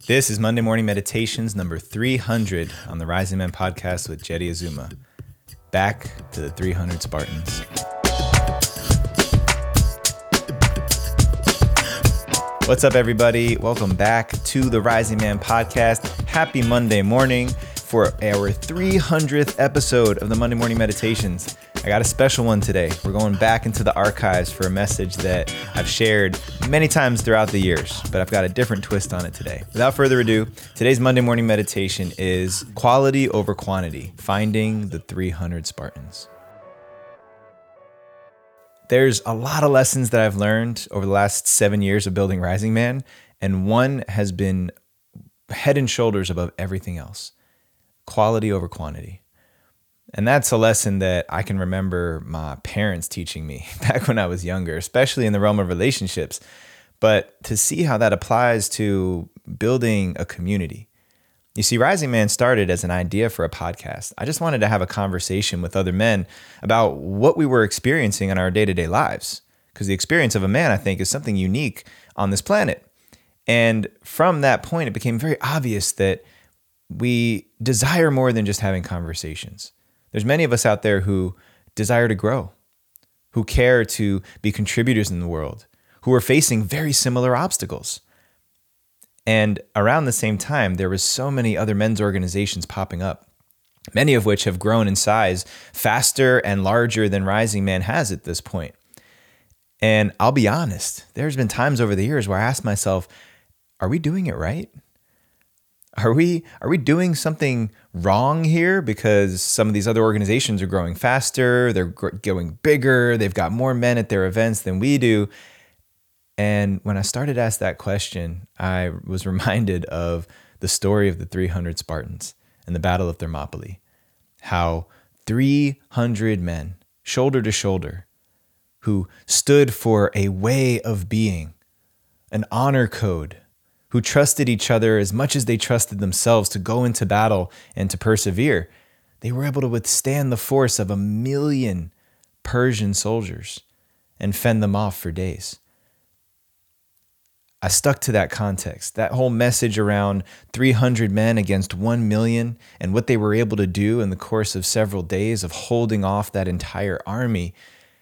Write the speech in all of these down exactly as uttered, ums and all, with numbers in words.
This is Monday Morning Meditations number three hundred on the Rising Man podcast with Jetty Azuma. Back to the three hundred Spartans. What's up, everybody? Welcome back to the Rising Man podcast. Happy Monday morning for our three hundredth episode of the Monday Morning Meditations. I got a special one today. We're going back into the archives for a message that I've shared many times throughout the years, but I've got a different twist on it today. Without further ado, today's Monday morning meditation is quality over quantity, finding the three hundred Spartans. There's a lot of lessons that I've learned over the last seven years of building Rising Man, and one has been head and shoulders above everything else: quality over quantity. And that's a lesson that I can remember my parents teaching me back when I was younger, especially in the realm of relationships. But to see how that applies to building a community. You see, Rising Man started as an idea for a podcast. I just wanted to have a conversation with other men about what we were experiencing in our day-to-day lives. Because the experience of a man, I think, is something unique on this planet. And from that point, it became very obvious that we desire more than just having conversations. There's many of us out there who desire to grow, who care to be contributors in the world, who are facing very similar obstacles. And around the same time, there was so many other men's organizations popping up, many of which have grown in size faster and larger than Rising Man has at this point. And I'll be honest, there's been times over the years where I asked myself, are we doing it right? Are we are we doing something wrong here because some of these other organizations are growing faster, they're gr- going bigger, they've got more men at their events than we do? And when I started to ask that question, I was reminded of the story of the three hundred Spartans and the Battle of Thermopylae. How three hundred men, shoulder to shoulder, who stood for a way of being, an honor code, who trusted each other as much as they trusted themselves to go into battle and to persevere, they were able to withstand the force of a million Persian soldiers and fend them off for days. I stuck to that context, that whole message around three hundred men against one million and what they were able to do in the course of several days of holding off that entire army.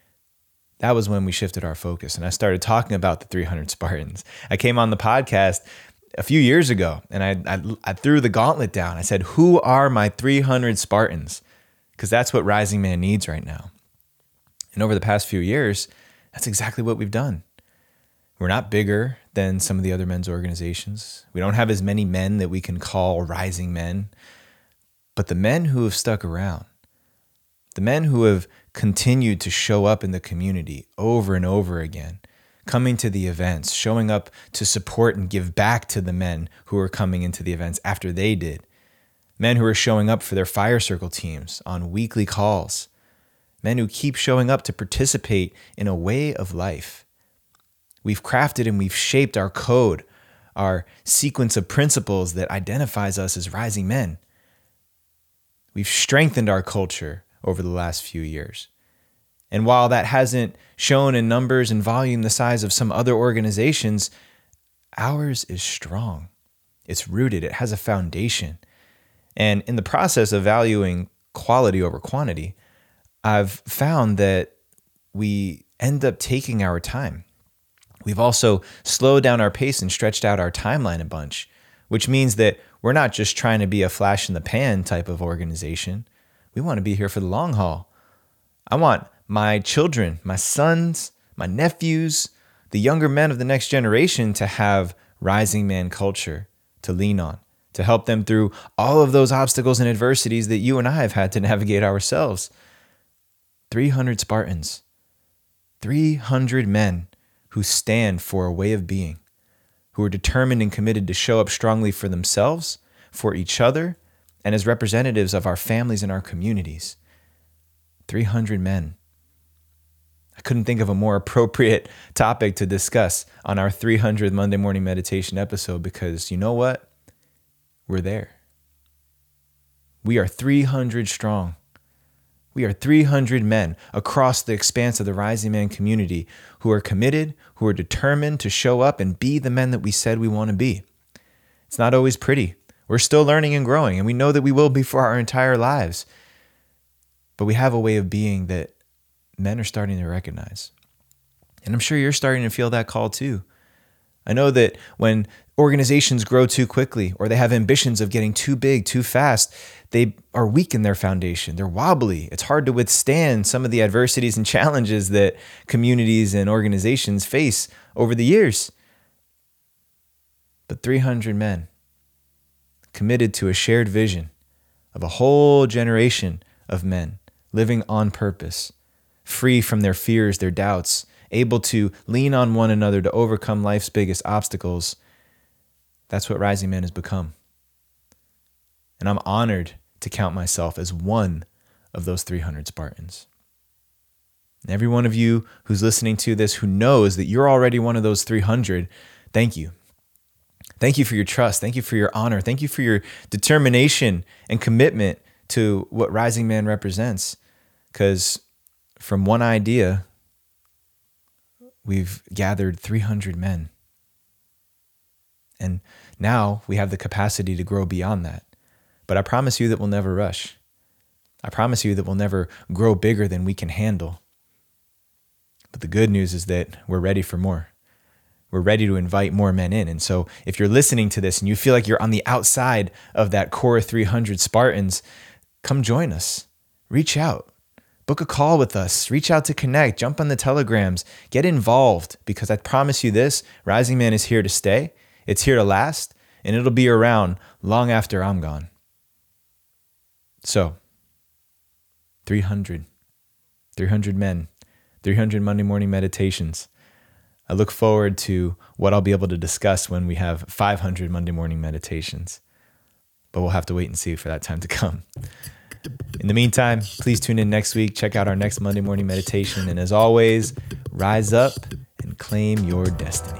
That was when we shifted our focus, and I started talking about the three hundred Spartans. I came on the podcast a few years ago, and I, I, I threw the gauntlet down. I said, who are my three hundred Spartans? Because that's what Rising Man needs right now. And over the past few years, that's exactly what we've done. We're not bigger than some of the other men's organizations. We don't have as many men that we can call rising men. But the men who have stuck around, the men who have continued to show up in the community over and over again, coming to the events, showing up to support and give back to the men who are coming into the events after they did, men who are showing up for their fire circle teams on weekly calls, men who keep showing up to participate in a way of life. We've crafted and we've shaped our code, our sequence of principles that identifies us as rising men. We've strengthened our culture over the last few years. And while that hasn't shown in numbers and volume the size of some other organizations, ours is strong. It's rooted. It has a foundation. And in the process of valuing quality over quantity, I've found that we end up taking our time. We've also slowed down our pace and stretched out our timeline a bunch, which means that we're not just trying to be a flash in the pan type of organization. We want to be here for the long haul. I want my children, my sons, my nephews, the younger men of the next generation to have Rising Man culture to lean on, to help them through all of those obstacles and adversities that you and I have had to navigate ourselves. three hundred Spartans, three hundred men who stand for a way of being, who are determined and committed to show up strongly for themselves, for each other, and as representatives of our families and our communities. three hundred men. I couldn't think of a more appropriate topic to discuss on our three hundredth Monday Morning Meditation episode because you know what? We're there. We are three hundred strong. We are three hundred men across the expanse of the Rising Man community who are committed, who are determined to show up and be the men that we said we want to be. It's not always pretty. We're still learning and growing, and we know that we will be for our entire lives. But we have a way of being that men are starting to recognize. And I'm sure you're starting to feel that call too. I know that when organizations grow too quickly or they have ambitions of getting too big, too fast, they are weak in their foundation. They're wobbly. It's hard to withstand some of the adversities and challenges that communities and organizations face over the years. But three hundred men committed to a shared vision of a whole generation of men living on purpose, free from their fears, their doubts, able to lean on one another to overcome life's biggest obstacles. That's what Rising Man has become. And I'm honored to count myself as one of those three hundred Spartans. And every one of you who's listening to this, who knows that you're already one of those three hundred, thank you. Thank you for your trust. Thank you for your honor. Thank you for your determination and commitment to what Rising Man represents. Because from one idea, we've gathered three hundred men. And now we have the capacity to grow beyond that. But I promise you that we'll never rush. I promise you that we'll never grow bigger than we can handle. But the good news is that we're ready for more. We're ready to invite more men in. And so if you're listening to this and you feel like you're on the outside of that core three hundred Spartans, come join us. Reach out. Book a call with us. Reach out to connect. Jump on the telegrams. Get involved, because I promise you this, Rising Man is here to stay. It's here to last, and it'll be around long after I'm gone. So, three hundred. three hundred men. three hundred Monday morning meditations. I look forward to what I'll be able to discuss when we have five hundred Monday morning meditations. But we'll have to wait and see for that time to come. In the meantime, please tune in next week. Check out our next Monday morning meditation. And as always, rise up and claim your destiny.